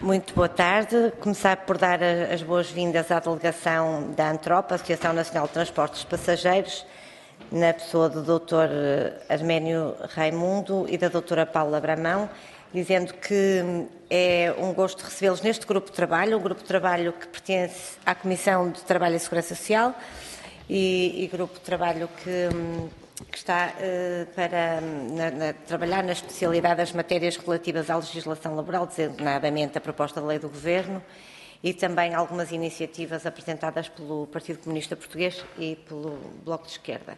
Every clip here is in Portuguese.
Muito boa tarde. Começar por dar as boas-vindas à delegação da ANTROP, Associação Nacional de Transportes de Passageiros, na pessoa do Dr. Arménio Raimundo e da Dra. Paula Bramão, dizendo que é um gosto recebê-los neste grupo de trabalho, um grupo de trabalho que pertence à Comissão de Trabalho e Segurança Social e grupo de trabalho que está para trabalhar na especialidade das matérias relativas à legislação laboral, designadamente a proposta de lei do Governo e também algumas iniciativas apresentadas pelo Partido Comunista Português e pelo Bloco de Esquerda.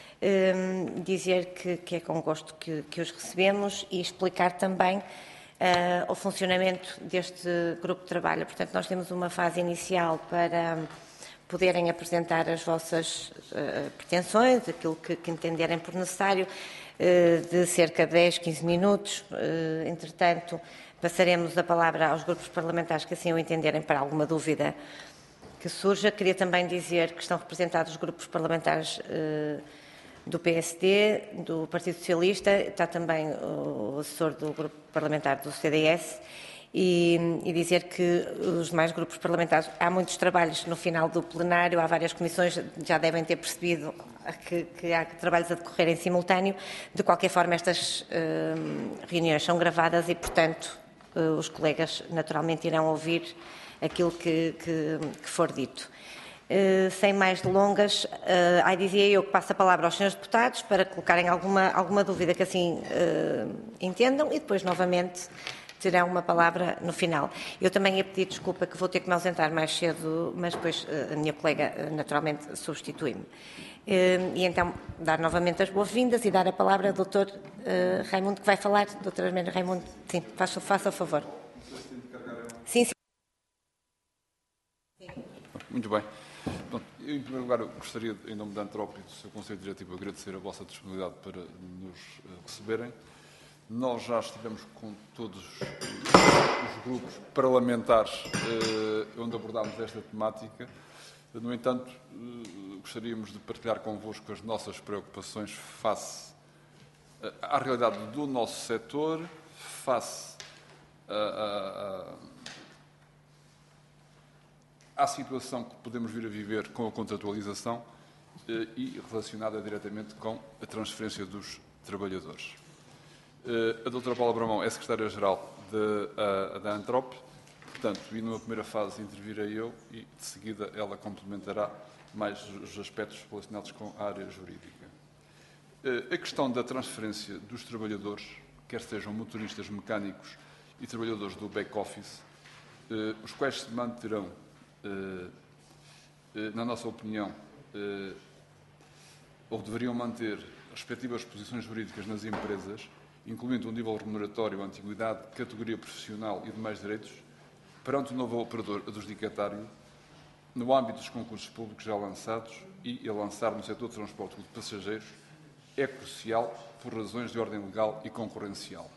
Dizer que é com gosto que os recebemos e explicar também o funcionamento deste grupo de trabalho. Portanto, nós temos uma fase inicial para poderem apresentar as vossas pretensões, aquilo que entenderem por necessário, de cerca de 10, 15 minutos. Entretanto, passaremos a palavra aos grupos parlamentares que assim o entenderem para alguma dúvida que surja. Queria também dizer que estão representados os grupos parlamentares do PSD, do Partido Socialista, está também o assessor do grupo parlamentar do CDS, e dizer que os demais grupos parlamentares, há muitos trabalhos no final do plenário, há várias comissões, já devem ter percebido que há trabalhos a decorrer em simultâneo. De qualquer forma, estas reuniões são gravadas e, portanto, os colegas naturalmente irão ouvir aquilo que for dito. Sem mais delongas, dizia eu que passo a palavra aos senhores deputados para colocarem alguma dúvida que assim entendam e depois, novamente, terão uma palavra no final. Eu também ia pedir desculpa que vou ter que me ausentar mais cedo, mas depois a minha colega naturalmente substitui-me. E então dar novamente as boas-vindas e dar a palavra ao Dr. Raimundo, que vai falar. Dr. Arménio Raimundo, sim, faça o favor. Sim. Muito bem. Bom, eu, em primeiro lugar, gostaria, em nome da ANTROP e do seu Conselho Diretivo, agradecer a vossa disponibilidade para nos receberem. Nós já estivemos com todos os grupos parlamentares onde abordámos esta temática. No entanto, gostaríamos de partilhar convosco as nossas preocupações face à realidade do nosso setor, face à situação que podemos vir a viver com a contratualização e relacionada diretamente com a transferência dos trabalhadores. A Dra. Paula Bramão é Secretária-Geral da ANTROP, portanto, e numa primeira fase intervirei eu e, de seguida, ela complementará mais os aspectos relacionados com a área jurídica. A questão da transferência dos trabalhadores, quer sejam motoristas, mecânicos e trabalhadores do back-office, os quais se manterão, na nossa opinião, ou deveriam manter respectivas posições jurídicas nas empresas, incluindo o nível remuneratório, a antiguidade, categoria profissional e demais direitos, perante o novo operador adjudicatário, no âmbito dos concursos públicos já lançados e a lançar no setor de transporte de passageiros, é crucial por razões de ordem legal e concorrencial.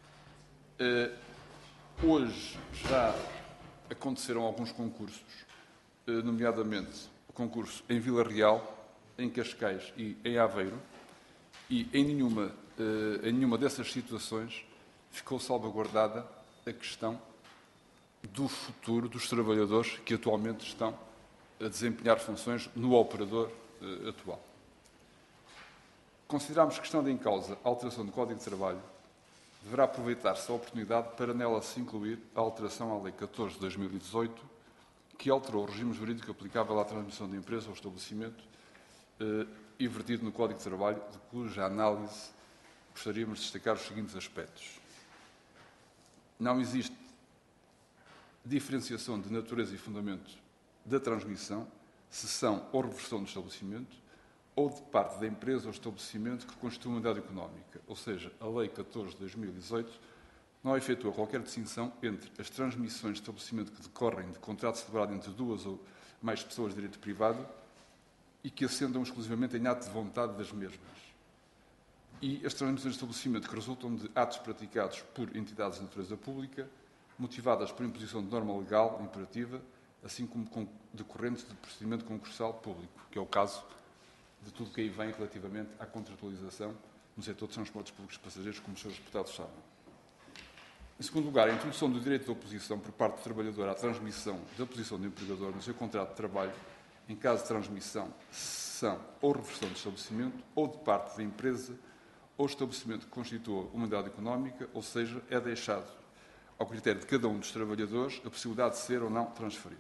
Hoje já aconteceram alguns concursos, nomeadamente o concurso em Vila Real, em Cascais e em Aveiro, e em nenhuma dessas situações ficou salvaguardada a questão do futuro dos trabalhadores que atualmente estão a desempenhar funções no operador atual. Consideramos que, estando em causa a alteração do Código de Trabalho, deverá aproveitar-se a oportunidade para nela se incluir a alteração à Lei 14 de 2018, que alterou o regime jurídico aplicável à transmissão de empresa ou estabelecimento e vertido no Código de Trabalho, de cuja análise gostaríamos de destacar os seguintes aspectos. Não existe diferenciação de natureza e fundamento da transmissão, cessão ou reversão do estabelecimento, ou de parte da empresa ou estabelecimento que constitui uma unidade económica. Ou seja, a Lei 14 de 2018 não efetua qualquer distinção entre as transmissões de estabelecimento que decorrem de contrato celebrado entre duas ou mais pessoas de direito privado e que ascendam exclusivamente em ato de vontade das mesmas, e as transmissões de estabelecimento que resultam de atos praticados por entidades de natureza pública, motivadas por imposição de norma legal imperativa, assim como decorrentes de procedimento concursal público, que é o caso de tudo que aí vem relativamente à contratualização no setor de transportes públicos de passageiros, como os senhores deputados sabem. Em segundo lugar, a introdução do direito de oposição por parte do trabalhador à transmissão da posição do empregador no seu contrato de trabalho, em caso de transmissão, cessão ou reversão do estabelecimento, ou de parte da empresa ou estabelecimento que constitua uma unidade económica, ou seja, é deixado ao critério de cada um dos trabalhadores a possibilidade de ser ou não transferido.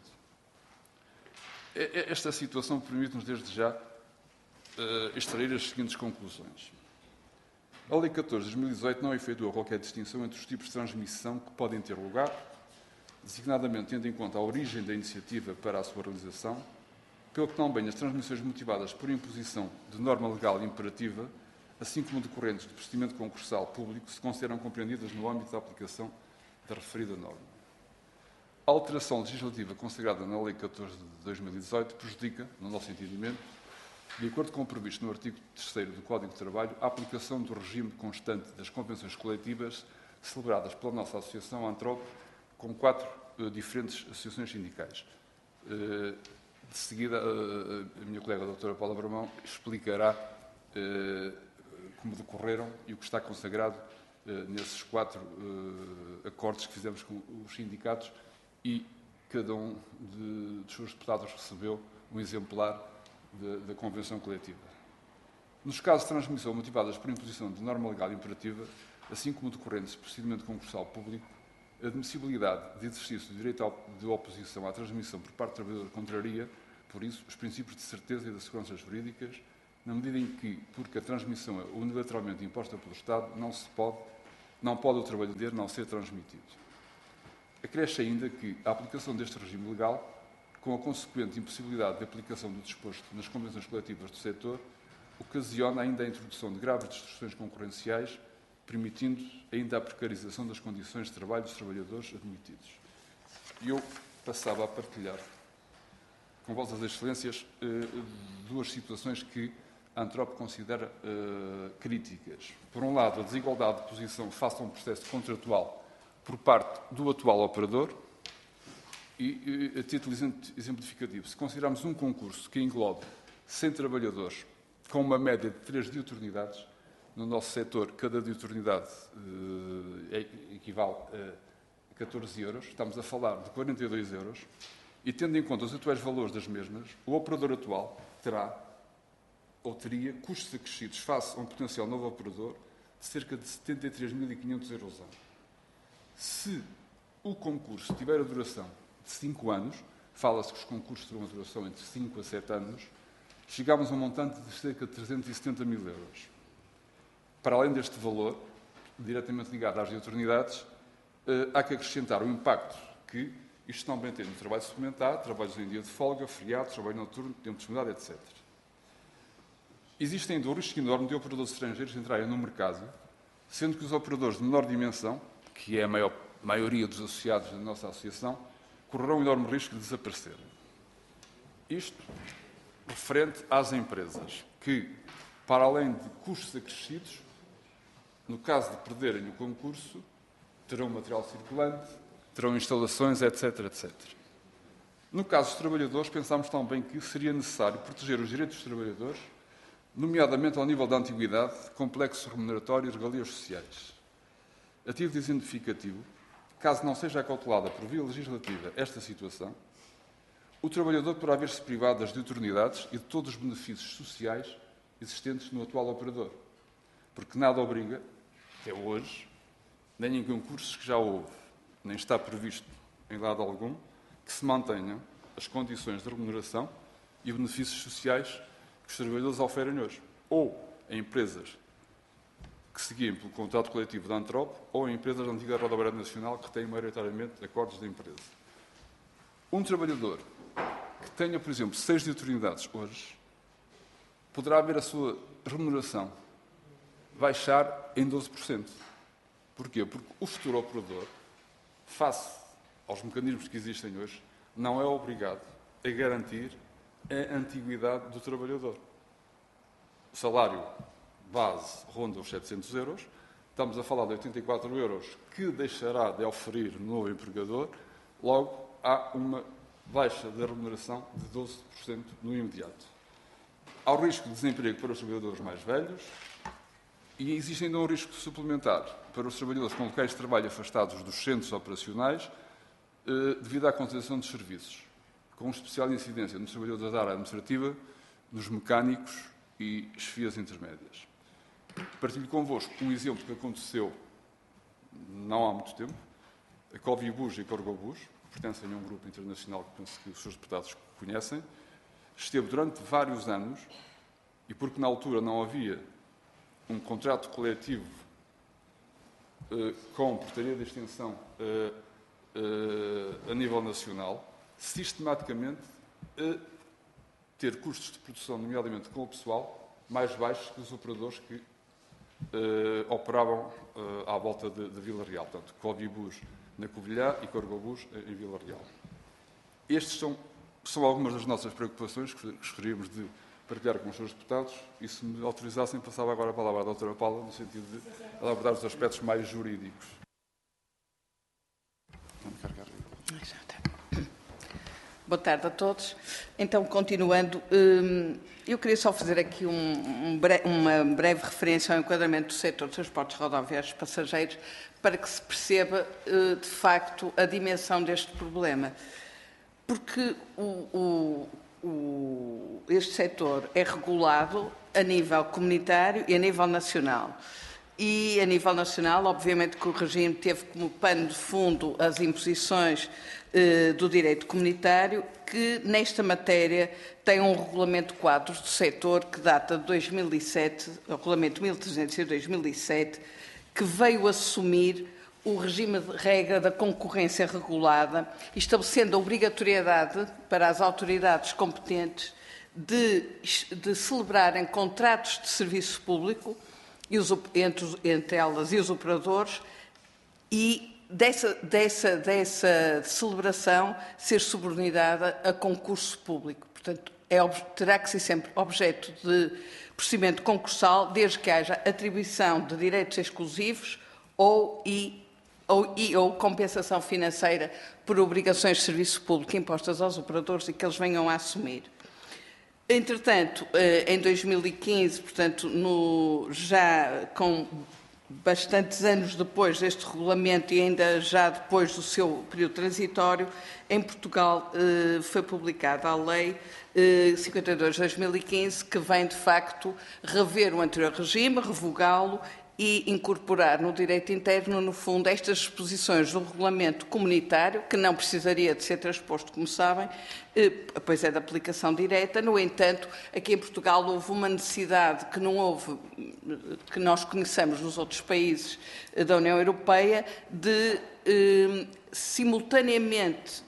Esta situação permite-nos, desde já, extrair as seguintes conclusões. A Lei 14 de 2018 não efetua qualquer distinção entre os tipos de transmissão que podem ter lugar, designadamente tendo em conta a origem da iniciativa para a sua realização, pelo que também as transmissões motivadas por imposição de norma legal imperativa, assim como decorrentes de procedimento concursal público, se consideram compreendidas no âmbito da aplicação da referida norma. A alteração legislativa consagrada na Lei 14 de 2018 prejudica, no nosso entendimento, de acordo com o previsto no artigo 3º do Código de Trabalho, a aplicação do regime constante das convenções coletivas celebradas pela nossa Associação Antrop com 4 diferentes associações sindicais. De seguida, a minha colega a doutora Paula Bramão explicará como decorreram e o que está consagrado nesses 4 acordos que fizemos com os sindicatos e cada um dos seus deputados recebeu um exemplar da convenção coletiva. Nos casos de transmissão motivadas por imposição de norma legal imperativa, assim como decorrentes de procedimento concursal público, a admissibilidade de exercício do direito de oposição à transmissão por parte do trabalhador contraria, por isso, os princípios de certeza e de segurança jurídicas, na medida em que, porque a transmissão é unilateralmente imposta pelo Estado, não pode o trabalhador não ser transmitido. Acresce ainda que a aplicação deste regime legal, com a consequente impossibilidade de aplicação do disposto nas convenções coletivas do setor, ocasiona ainda a introdução de graves distorções concorrenciais, permitindo ainda a precarização das condições de trabalho dos trabalhadores admitidos. E eu passava a partilhar com Vossas Excelências 2 situações que a Antrop considera críticas. Por um lado, a desigualdade de posição face a um processo contratual por parte do atual operador e, a título exemplificativo, se considerarmos um concurso que englobe 100 trabalhadores com uma média de 3 diuturnidades, no nosso setor, cada diuturnidade equivale a 14 euros, estamos a falar de 42 euros, e tendo em conta os atuais valores das mesmas, o operador atual terá ou teria custos acrescidos face a um potencial novo operador de cerca de 73.500 euros ano. Se o concurso tiver a duração de 5 anos, fala-se que os concursos terão a duração entre 5 a 7 anos, chegamos a um montante de cerca de 370 mil euros. Para além deste valor, diretamente ligado às diuturnidades, há que acrescentar o impacto que isto também tem no trabalho suplementar, trabalhos em dia de folga, feriados, trabalho noturno, tempo de disponibilidade, etc. Existem ainda o risco enorme de operadores estrangeiros entrarem no mercado, sendo que os operadores de menor dimensão, que é a maioria dos associados da nossa associação, correrão um enorme risco de desaparecer. Isto referente às empresas que, para além de custos acrescidos, no caso de perderem o concurso, terão material circulante, terão instalações, etc, etc. No caso dos trabalhadores, pensámos também que seria necessário proteger os direitos dos trabalhadores, nomeadamente ao nível da antiguidade, complexo remuneratório e regalias sociais. A título exemplificativo, caso não seja acautelada por via legislativa esta situação, o trabalhador poderá ver-se privado das diuturnidades e de todos os benefícios sociais existentes no atual operador, porque nada obriga, até hoje, nem em concursos que já houve, nem está previsto em lado algum, que se mantenham as condições de remuneração e benefícios sociais que os trabalhadores oferem hoje, ou em empresas que seguiam pelo contrato coletivo da Antrop, ou em empresas da antiga Rodoviária Nacional que têm maioritariamente acordos de empresa. Um trabalhador que tenha, por exemplo, 6 diuturnidades hoje, poderá ver a sua remuneração baixar em 12%. Porquê? Porque o futuro operador, face aos mecanismos que existem hoje, não é obrigado a garantir a antiguidade do trabalhador. O salário base ronda os 700 euros, estamos a falar de 84 euros que deixará de oferir no novo empregador, logo há uma baixa da remuneração de 12% no imediato. Há o risco de desemprego para os trabalhadores mais velhos e existe ainda um risco suplementar para os trabalhadores com locais de trabalho afastados dos centros operacionais devido à concentração de serviços, com especial incidência nos trabalhadores da área administrativa, nos mecânicos e chefias intermédias. Partilho convosco um exemplo que aconteceu não há muito tempo. A Covibus e a Corgobus, que pertencem a um grupo internacional que penso que os seus deputados conhecem, esteve durante vários anos, e porque na altura não havia um contrato coletivo com portaria de extensão a nível nacional, sistematicamente a ter custos de produção, nomeadamente com o pessoal, mais baixos que os operadores que operavam à volta de Vila Real. Portanto, Covibus na Covilhã e Corgobus em Vila Real. Estes são algumas das nossas preocupações que gostaríamos de partilhar com os senhores deputados e, se me autorizassem, passava agora a palavra à doutora Paula, no sentido de abordar os aspectos mais jurídicos. Boa tarde a todos. Então, continuando, eu queria só fazer aqui uma breve referência ao enquadramento do setor de transportes rodoviários passageiros para que se perceba, de facto, a dimensão deste problema. Porque este setor é regulado a nível comunitário e a nível nacional. E, a nível nacional, obviamente que o regime teve como pano de fundo as imposições do direito comunitário, que, nesta matéria, tem um regulamento quadro do setor que data de 2007, o regulamento 1300 de 2007, que veio assumir o regime de regra da concorrência regulada, estabelecendo a obrigatoriedade para as autoridades competentes de celebrarem contratos de serviço público entre elas e os operadores, e dessa celebração ser subordinada a concurso público. Portanto, terá que ser sempre objeto de procedimento concursal, desde que haja atribuição de direitos exclusivos ou compensação financeira por obrigações de serviço público impostas aos operadores e que eles venham a assumir. Entretanto, em 2015, portanto, já com bastantes anos depois deste regulamento e ainda já depois do seu período transitório, em Portugal foi publicada a Lei 52 de 2015, que vem, de facto, rever o anterior regime, revogá-lo e incorporar no direito interno, no fundo, estas disposições do regulamento comunitário, que não precisaria de ser transposto, como sabem, pois é de aplicação direta. No entanto, aqui em Portugal houve uma necessidade que não houve, que nós conhecemos nos outros países da União Europeia, de, simultaneamente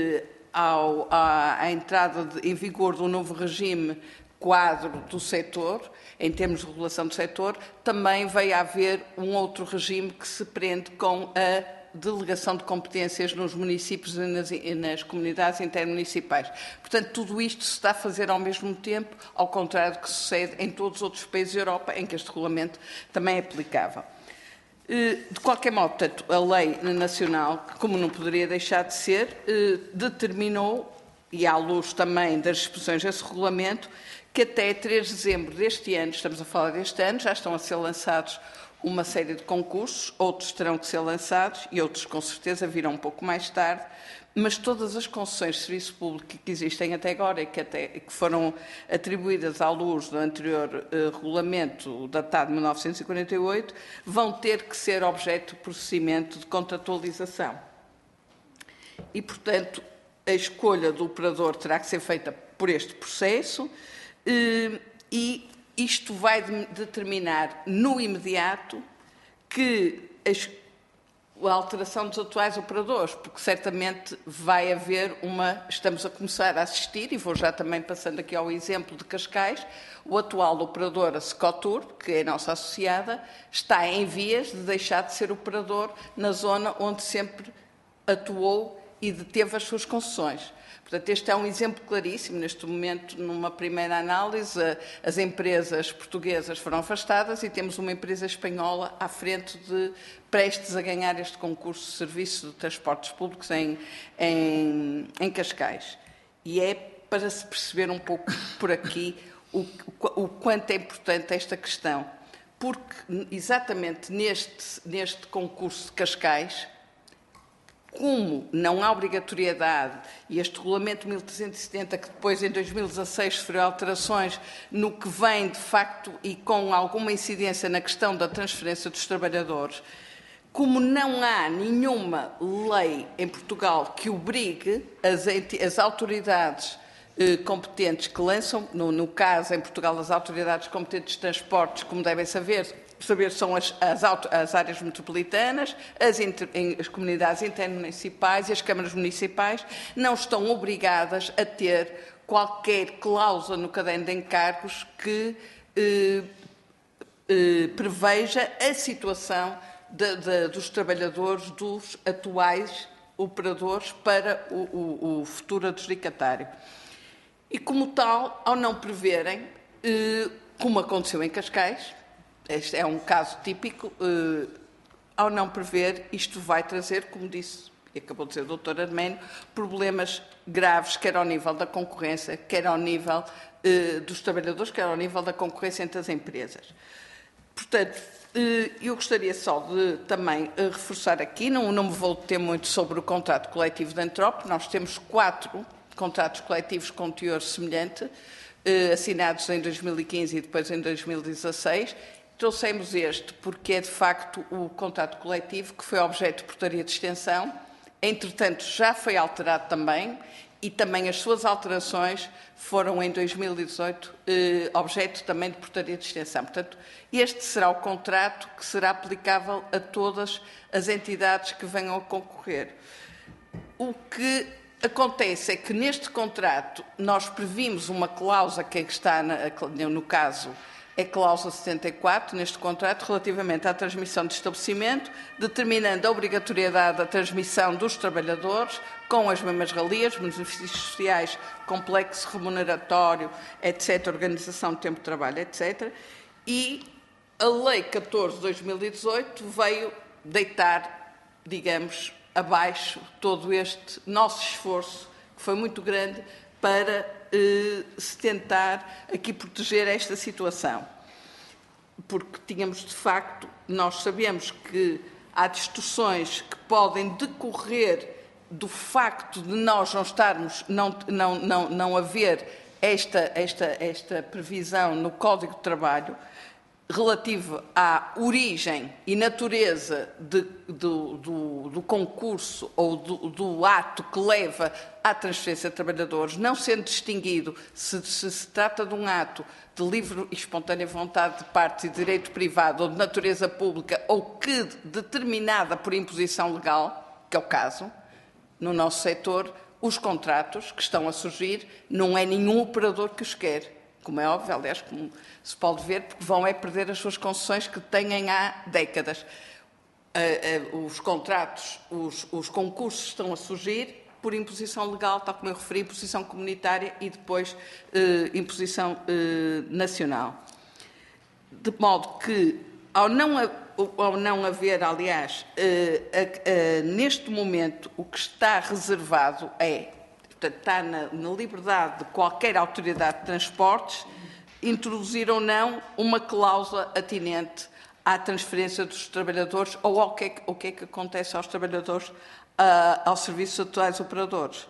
à entrada em vigor do novo regime quadro do setor, em termos de regulação do setor, também veio a haver um outro regime que se prende com a delegação de competências nos municípios e nas comunidades intermunicipais. Portanto, tudo isto se está a fazer ao mesmo tempo, ao contrário do que sucede em todos os outros países da Europa, em que este regulamento também é aplicável. De qualquer modo, portanto, a lei nacional, como não poderia deixar de ser, determinou, e à luz também das disposições desse regulamento, que até 3 de dezembro deste ano, estamos a falar deste ano, já estão a ser lançados uma série de concursos, outros terão que ser lançados e outros com certeza virão um pouco mais tarde, mas todas as concessões de serviço público que existem até agora e que foram atribuídas à luz do anterior regulamento datado de 1948, vão ter que ser objeto de procedimento de contratualização. E, portanto, a escolha do operador terá que ser feita por este processo, e isto vai determinar no imediato que a alteração dos atuais operadores, porque certamente vai haver estamos a começar a assistir, e vou já também passando aqui ao exemplo de Cascais, o atual operador, a Secotur, que é a nossa associada, está em vias de deixar de ser operador na zona onde sempre atuou e deteve as suas concessões. Portanto, este é um exemplo claríssimo. Neste momento, numa primeira análise, as empresas portuguesas foram afastadas e temos uma empresa espanhola à frente prestes a ganhar este concurso de serviço de transportes públicos em Cascais. E é para se perceber um pouco por aqui o quanto é importante esta questão. porque exatamente neste concurso de Cascais, como não há obrigatoriedade, e este regulamento 1370, que depois em 2016 sofreu alterações no que vem de facto e com alguma incidência na questão da transferência dos trabalhadores, como não há nenhuma lei em Portugal que obrigue as autoridades competentes que lançam, no caso em Portugal as autoridades competentes de transportes, como devem saber são as áreas metropolitanas, as comunidades intermunicipais e as câmaras municipais, não estão obrigadas a ter qualquer cláusula no caderno de encargos que preveja a situação dos trabalhadores dos atuais operadores para o futuro adjudicatário. E, como tal, ao não preverem, como aconteceu em Cascais, este é um caso típico, ao não prever, isto vai trazer, como disse e acabou de dizer o Dr. Arménio, problemas graves, quer ao nível da concorrência, quer ao nível dos trabalhadores, quer ao nível da concorrência entre as empresas. Portanto, eu gostaria só de também reforçar aqui, não me vou deter muito sobre o contrato coletivo de Antrop, nós temos 4 contratos coletivos com teor semelhante, assinados em 2015 e depois em 2016. Trouxemos este porque é, de facto, o contrato coletivo que foi objeto de portaria de extensão. Entretanto, já foi alterado também e também as suas alterações foram, em 2018, objeto também de portaria de extensão. Portanto, este será o contrato que será aplicável a todas as entidades que venham a concorrer. O que acontece é que neste contrato nós previmos uma cláusula que está, no caso, é a cláusula 74 neste contrato relativamente à transmissão de estabelecimento, determinando a obrigatoriedade da transmissão dos trabalhadores com as mesmas regalias, benefícios sociais, complexo remuneratório, etc., organização de tempo de trabalho, etc. E a Lei 14 de 2018 veio deitar, digamos, abaixo todo este nosso esforço, que foi muito grande, para se tentar aqui proteger esta situação. Porque tínhamos, de facto, nós sabemos que há distorções que podem decorrer do facto de nós não estarmos, não haver esta previsão no Código de Trabalho, relativo à origem e natureza do concurso ou do ato que leva à transferência de trabalhadores, não sendo distinguido se trata de um ato de livre e espontânea vontade de partes e de direito privado ou de natureza pública ou que determinada por imposição legal, que é o caso, no nosso setor, os contratos que estão a surgir, não é nenhum operador que os quer. Como é óbvio, aliás, como se pode ver, porque vão perder as suas concessões que têm há décadas. Os contratos, os concursos estão a surgir por imposição legal, tal como eu referi, imposição comunitária e depois imposição nacional. De modo que, ao não haver, aliás, neste momento, o que está reservado portanto, está na liberdade de qualquer autoridade de transportes introduzir ou não uma cláusula atinente à transferência dos trabalhadores ou ao que é que acontece aos trabalhadores ao serviço de atuais operadores.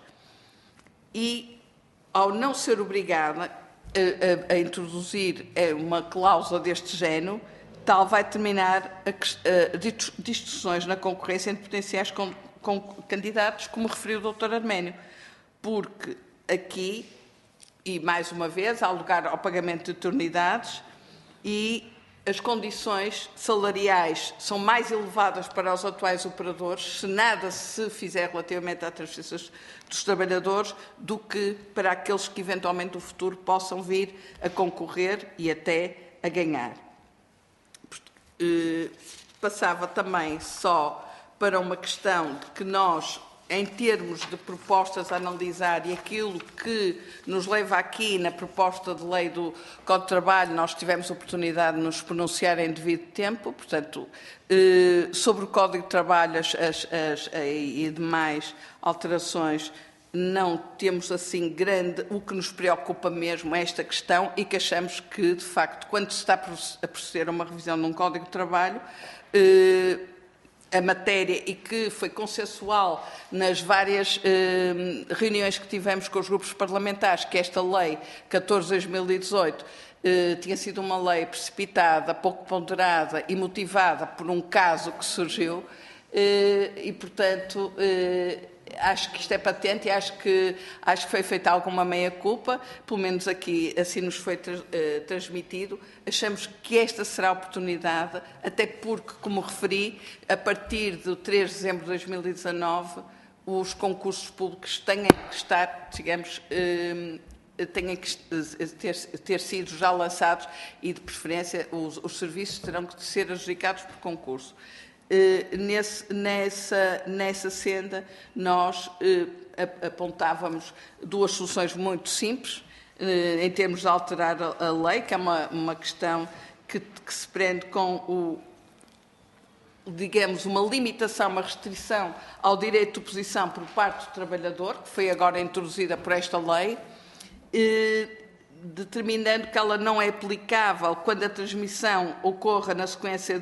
E, ao não ser obrigada a introduzir uma cláusula deste género, tal vai terminar distorções na concorrência entre potenciais candidatos, como referiu o Dr. Arménio. Porque aqui, e mais uma vez, há lugar ao pagamento de eternidades e as condições salariais são mais elevadas para os atuais operadores, se nada se fizer relativamente à transferência dos trabalhadores, do que para aqueles que eventualmente no futuro possam vir a concorrer e até a ganhar. Passava também só para uma questão de que nós, em termos de propostas a analisar e aquilo que nos leva aqui na proposta de lei do Código de Trabalho, nós tivemos a oportunidade de nos pronunciar em devido tempo, portanto, sobre o Código de Trabalho e demais alterações, não temos assim grande, o que nos preocupa mesmo é esta questão e que achamos que, de facto, quando se está a proceder a uma revisão de um Código de Trabalho, a matéria, e que foi consensual nas várias reuniões que tivemos com os grupos parlamentares, que esta Lei 14/2018 tinha sido uma lei precipitada, pouco ponderada e motivada por um caso que surgiu e, portanto, acho que isto é patente e acho que foi feita alguma meia-culpa, pelo menos aqui assim nos foi transmitido. Achamos que esta será a oportunidade, até porque, como referi, a partir de 3 de dezembro de 2019, os concursos públicos têm que estar, digamos, têm que ter sido já lançados e, de preferência, os serviços terão que ser adjudicados por concurso. Nessa senda, nós apontávamos duas soluções muito simples, em termos de alterar a lei, que é uma questão que se prende com digamos, uma limitação, uma restrição ao direito de oposição por parte do trabalhador, que foi agora introduzida por esta lei, determinando que ela não é aplicável quando a transmissão ocorra na sequência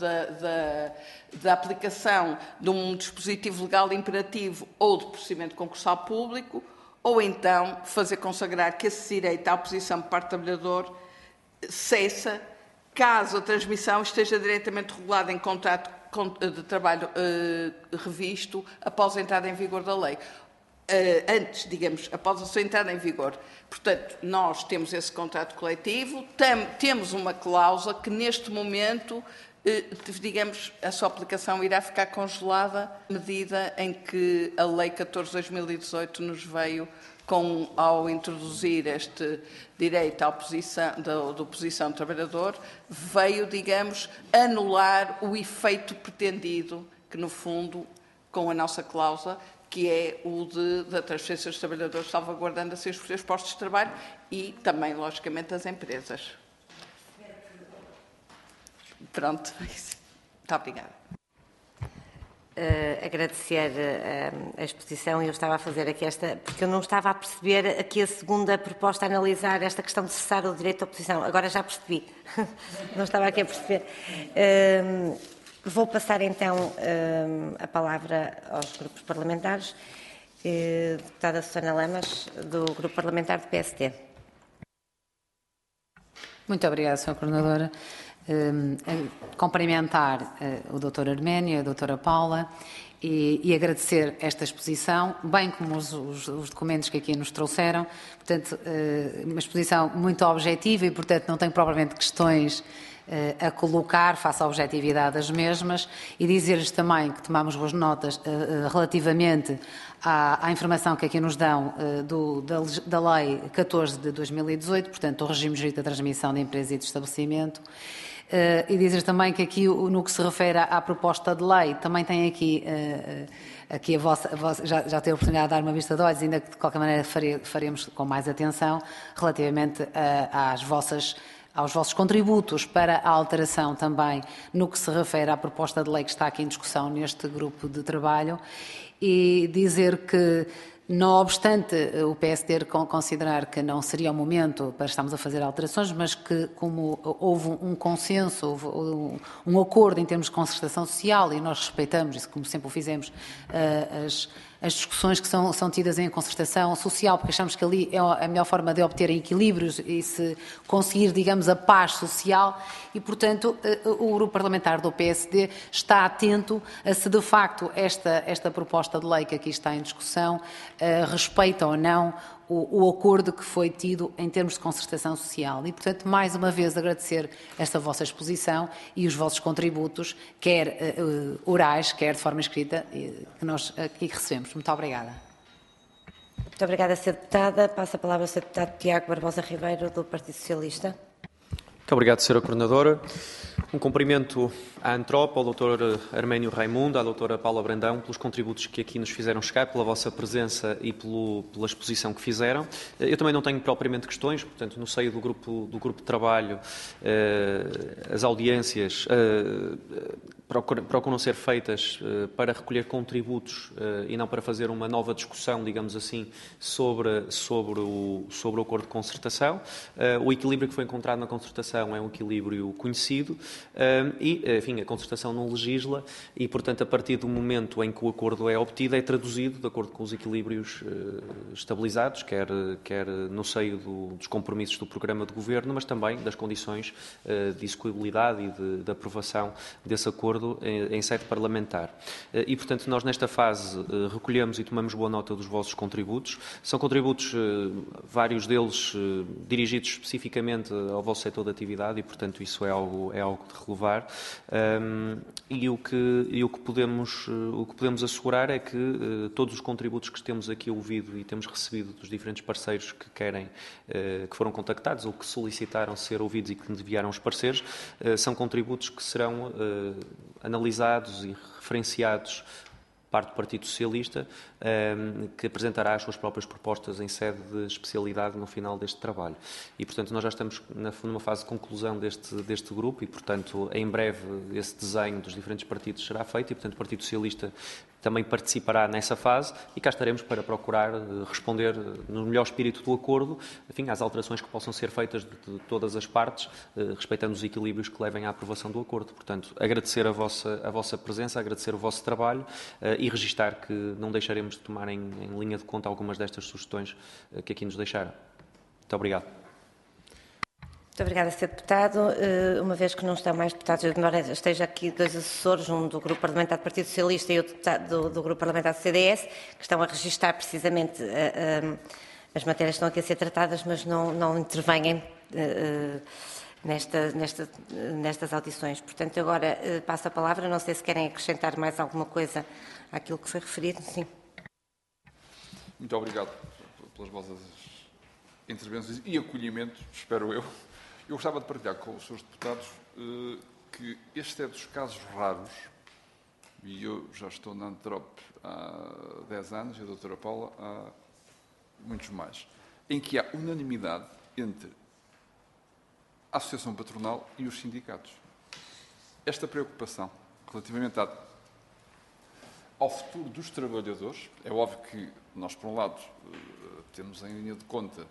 da aplicação de um dispositivo legal imperativo ou de procedimento concursal público, ou então fazer consagrar que esse direito à oposição por parte do trabalhador cessa caso a transmissão esteja diretamente regulada em contrato de trabalho revisto após a entrada em vigor da lei. Antes, digamos, após a sua entrada em vigor. Portanto, nós temos esse contrato coletivo, temos uma cláusula que, neste momento, digamos, a sua aplicação irá ficar congelada à medida em que a Lei 14/2018 nos veio, ao introduzir este direito à oposição, da oposição do trabalhador, veio, digamos, anular o efeito pretendido, que, no fundo, com a nossa cláusula, que é o da transferência dos trabalhadores, salvaguardando assim os seus postos de trabalho e também, logicamente, as empresas. Pronto, muito obrigada. Agradecer a exposição, e eu estava a fazer aqui porque eu não estava a perceber aqui a segunda proposta a analisar esta questão de cessar o direito à oposição. Agora já percebi, não estava aqui a perceber. Vou passar então a palavra aos grupos parlamentares. Deputada Susana Lamas, do Grupo Parlamentar do PSD. Muito obrigada, Sra. Coordenadora. Cumprimentar o Dr. Arménio, a Dra. Paula e agradecer esta exposição, bem como os documentos que aqui nos trouxeram. Portanto, uma exposição muito objetiva e, portanto, não tenho propriamente questões a colocar face à objetividade das mesmas, e dizer-lhes também que tomamos boas notas relativamente à informação que aqui nos dão da Lei 14 de 2018, portanto, o regime de direito da transmissão de empresa e de estabelecimento. E dizer também que aqui, no que se refere à proposta de lei, também tem aqui a vossa já tenho a oportunidade de dar uma vista de olhos, ainda que de qualquer maneira faremos com mais atenção relativamente aos vossos contributos para a alteração também no que se refere à proposta de lei que está aqui em discussão neste grupo de trabalho, e dizer que, não obstante o PSD considerar que não seria o momento para estarmos a fazer alterações, mas que, como houve um consenso, houve um acordo em termos de concertação social, e nós respeitamos isso, como sempre o fizemos, as discussões que são tidas em concertação social, porque achamos que ali é a melhor forma de obter equilíbrios e se conseguir, digamos, a paz social, e, portanto, o grupo parlamentar do PSD está atento a se, de facto, esta proposta de lei que aqui está em discussão respeita ou não o acordo que foi tido em termos de concertação social. E, portanto, mais uma vez agradecer esta vossa exposição e os vossos contributos, quer orais, quer de forma escrita, que nós aqui recebemos. Muito obrigada. Muito obrigada, Sra. Deputada. Passo a palavra ao Sr. Deputado Tiago Barbosa Ribeiro, do Partido Socialista. Muito obrigado, Sra. Coordenadora. Um cumprimento à Antrop, ao Dr. Arménio Raimundo, à Dra. Paula Brandão, pelos contributos que aqui nos fizeram chegar, pela vossa presença e pela exposição que fizeram. Eu também não tenho propriamente questões, portanto, no seio do grupo de trabalho, as audiências procuram ser feitas para recolher contributos e não para fazer uma nova discussão, digamos assim, sobre o acordo de concertação. O equilíbrio que foi encontrado na concertação é um equilíbrio conhecido e, enfim, a concertação não legisla e, portanto, a partir do momento em que o acordo é obtido, é traduzido de acordo com os equilíbrios estabilizados, quer no seio dos compromissos do programa de governo, mas também das condições de execuibilidade e de aprovação desse acordo em sede parlamentar. E, portanto, nós nesta fase recolhemos e tomamos boa nota dos vossos contributos. São contributos, vários deles dirigidos especificamente ao vosso setor de atividade e, portanto, isso é algo de relevar. E o que podemos assegurar é que todos os contributos que temos aqui ouvido e temos recebido dos diferentes parceiros que foram contactados ou que solicitaram ser ouvidos e que enviaram os pareceres, são contributos que serão analisados e referenciados parte do Partido Socialista, que apresentará as suas próprias propostas em sede de especialidade no final deste trabalho. E, portanto, nós já estamos numa fase de conclusão deste grupo e, portanto, em breve esse desenho dos diferentes partidos será feito e, portanto, o Partido Socialista também participará nessa fase e cá estaremos para procurar responder no melhor espírito do acordo, enfim, às alterações que possam ser feitas de todas as partes, respeitando os equilíbrios que levem à aprovação do acordo. Portanto, agradecer a vossa presença, agradecer o vosso trabalho e registar que não deixaremos de tomar em linha de conta algumas destas sugestões que aqui nos deixaram. Muito obrigado. Muito obrigada, Sr. Deputado. Uma vez que não estão mais deputados, embora esteja aqui dois assessores, um do Grupo Parlamentar do Partido Socialista e outro do Grupo Parlamentar do CDS, que estão a registar precisamente as matérias que estão aqui a ser tratadas, mas não intervêm nestas audições. Portanto, agora passo a palavra, não sei se querem acrescentar mais alguma coisa àquilo que foi referido. Sim. Muito obrigado pelas vossas intervenções e acolhimento, espero eu. Eu gostava de partilhar com os seus deputados que este é dos casos raros, e eu já estou na Antrop há 10 anos, e a doutora Paula há muitos mais, em que há unanimidade entre a Associação Patronal e os sindicatos. Esta preocupação relativamente ao futuro dos trabalhadores, é óbvio que nós, por um lado, temos em linha de conta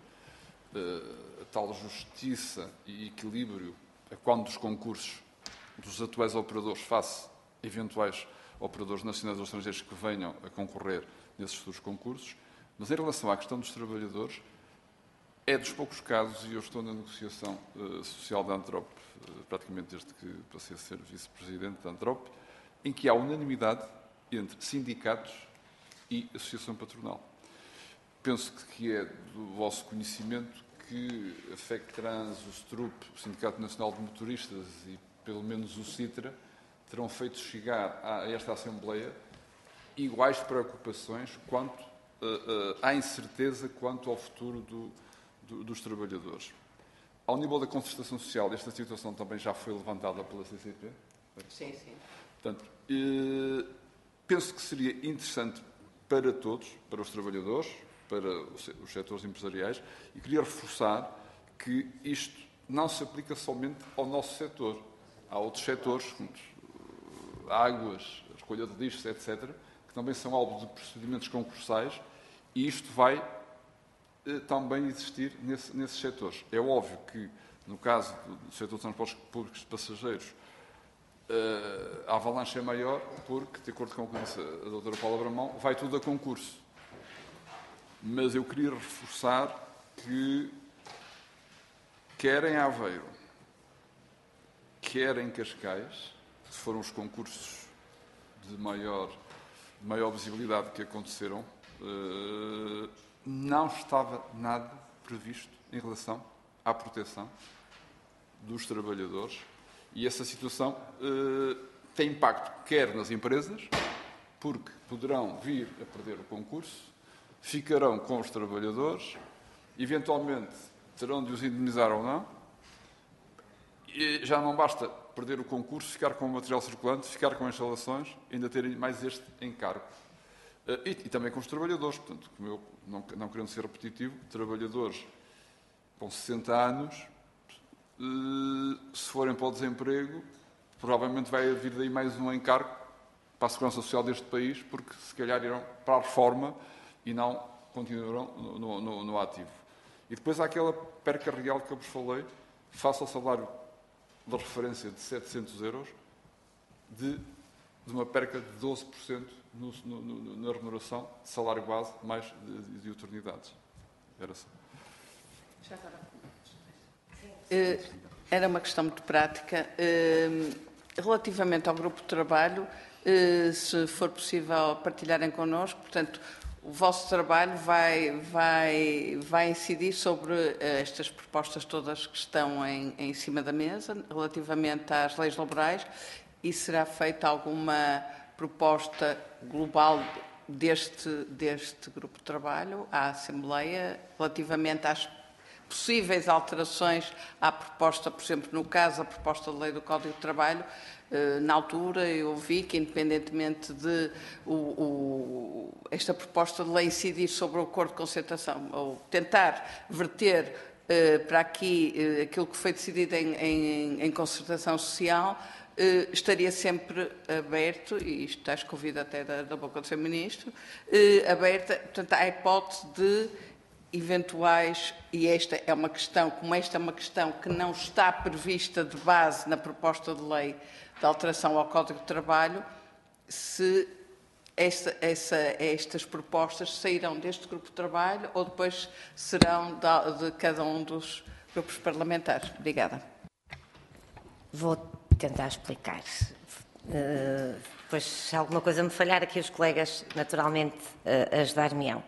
a tal justiça e equilíbrio a quando dos concursos dos atuais operadores face a eventuais operadores nacionais ou estrangeiros que venham a concorrer nesses futuros concursos, mas em relação à questão dos trabalhadores, é dos poucos casos, e eu estou na negociação social da Antrop, praticamente desde que passei a ser vice-presidente da Antrop, em que há unanimidade entre sindicatos e associação patronal. Penso que é do vosso conhecimento que a FECTRANS, o STRUP, o Sindicato Nacional de Motoristas e pelo menos o CITRA terão feito chegar a esta Assembleia iguais preocupações quanto à incerteza quanto ao futuro dos trabalhadores. Ao nível da concertação social, esta situação também já foi levantada pela CCP? Sim, sim. Portanto, penso que seria interessante para todos, para os trabalhadores, para os setores empresariais, e queria reforçar que isto não se aplica somente ao nosso setor. Há outros setores, como águas, a recolha de lixos, etc., que também são alvo de procedimentos concursais, e isto vai também existir nesses setores. É óbvio que, no caso do setor de transportes públicos de passageiros, a avalanche é maior porque, de acordo com o que disse a doutora Paula Bramão, vai tudo a concurso. Mas eu queria reforçar que, quer em Aveiro, quer em Cascais, que foram os concursos de maior visibilidade que aconteceram, não estava nada previsto em relação à proteção dos trabalhadores, e essa situação tem impacto quer nas empresas, porque poderão vir a perder o concurso, ficarão com os trabalhadores, eventualmente terão de os indemnizar ou não, e já não basta perder o concurso, ficar com o material circulante, ficar com instalações, ainda terem mais este encargo. E também com os trabalhadores, portanto, como eu, não querendo ser repetitivo, trabalhadores com 60 anos, se forem para o desemprego, provavelmente vai vir daí mais um encargo para a segurança social deste país, porque se calhar irão para a reforma e não continuarão no ativo. E depois há aquela perca real que eu vos falei, face ao salário de referência de 700 euros, de uma perca de 12% na remuneração de salário base mais de diuturnidades. Era só. Era uma questão muito prática. Relativamente ao grupo de trabalho, se for possível partilharem connosco, portanto, o vosso trabalho vai incidir sobre estas propostas todas que estão em cima da mesa, relativamente às leis laborais, e será feita alguma proposta global deste grupo de trabalho à Assembleia, relativamente às possíveis alterações à proposta, por exemplo, no caso, a proposta de lei do Código de Trabalho. Na altura eu vi que, independentemente de esta proposta de lei incidir sobre o acordo de concertação, ou tentar verter para aqui aquilo que foi decidido em concertação social, estaria sempre aberto, e isto estás convido até da boca do Sr. Ministro, aberta, portanto, à hipótese de eventuais, e esta é uma questão, como esta é uma questão que não está prevista de base na proposta de lei de alteração ao Código de Trabalho, se estas propostas sairão deste grupo de trabalho ou depois serão de cada um dos grupos parlamentares. Obrigada. Vou tentar explicar. Depois, se alguma coisa me falhar, aqui os colegas, naturalmente, ajudar-me-ão.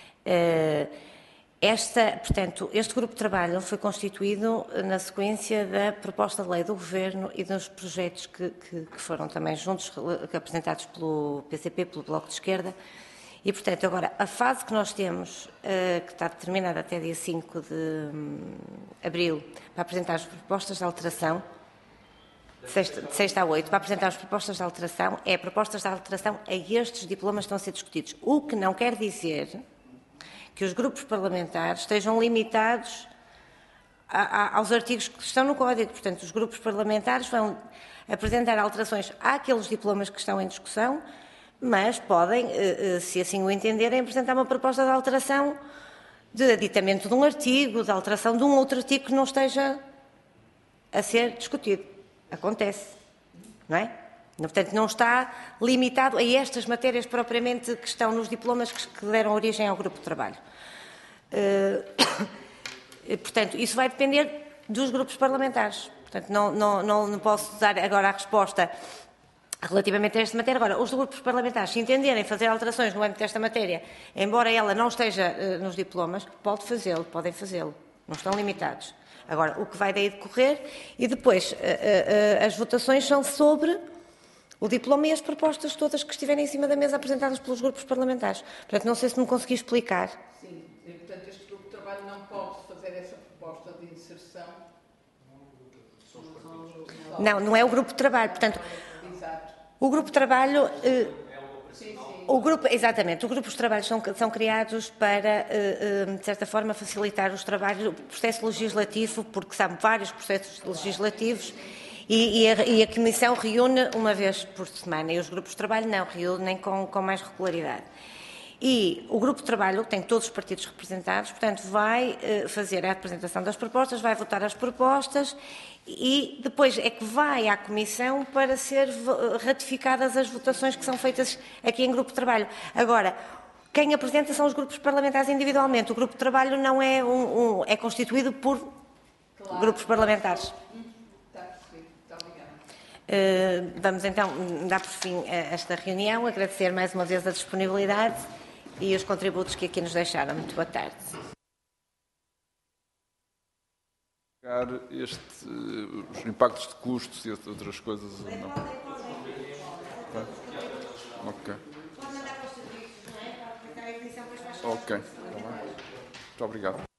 Portanto, este grupo de trabalho foi constituído na sequência da proposta de lei do Governo e dos projetos que foram também juntos apresentados pelo PCP, pelo Bloco de Esquerda. E, portanto, agora, a fase que nós temos, que está determinada até dia 5 de abril, para apresentar as propostas de alteração, de 6 a 8, para apresentar as propostas de alteração, é propostas de alteração a estes diplomas que estão a ser discutidos. O que não quer dizer que os grupos parlamentares estejam limitados aos artigos que estão no Código. Portanto, os grupos parlamentares vão apresentar alterações àqueles diplomas que estão em discussão, mas podem, se assim o entenderem, apresentar uma proposta de alteração de aditamento de um artigo, de alteração de um outro artigo que não esteja a ser discutido. Acontece, não é? Portanto, não está limitado a estas matérias propriamente que estão nos diplomas que deram origem ao grupo de trabalho. Portanto, isso vai depender dos grupos parlamentares. Portanto, não posso dar agora a resposta relativamente a esta matéria. Agora, os grupos parlamentares, se entenderem fazer alterações no âmbito desta matéria, embora ela não esteja nos diplomas, podem fazê-lo. Não estão limitados. Agora, o que vai daí decorrer, e depois as votações são sobre o diploma e as propostas todas que estiverem em cima da mesa apresentadas pelos grupos parlamentares. Portanto, não sei se me consegui explicar. Sim, e, portanto, este grupo de trabalho não pode fazer essa proposta de inserção? Não é o grupo de trabalho. Portanto, o grupo de trabalho... Exatamente, os grupos de trabalho são criados para, de certa forma, facilitar os trabalhos, o processo legislativo, porque são vários processos legislativos, e a Comissão reúne uma vez por semana, e os grupos de trabalho não reúnem com mais regularidade. E o grupo de trabalho tem todos os partidos representados, portanto, vai fazer a apresentação das propostas, vai votar as propostas e depois é que vai à Comissão para ser ratificadas as votações que são feitas aqui em grupo de trabalho. Agora, quem apresenta são os grupos parlamentares individualmente. O grupo de trabalho não é é constituído por grupos parlamentares. Vamos então dar por fim a esta reunião, agradecer mais uma vez a disponibilidade e os contributos que aqui nos deixaram. Muito boa tarde. Os impactos de custos e outras coisas. Não. Ok. Ok. Muito obrigado.